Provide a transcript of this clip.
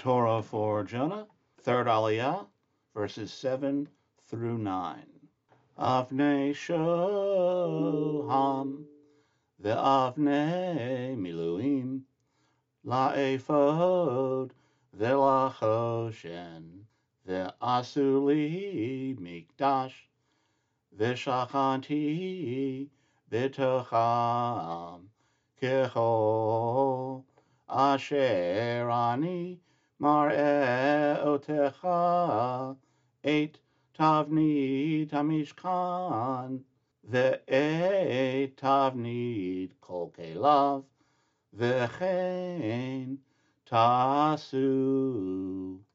Torah for Jonah, third Aliyah, verses 7 through 9. Avnei Shoham ve'avnei Miluim la'ephod ve'lachoshen ve'asu li mikdash ve'shachanti b'tocham kechol asher ani mar'eotecha et tavnit hamishkan ve'et tavnit kol kelav ve'chein tasu.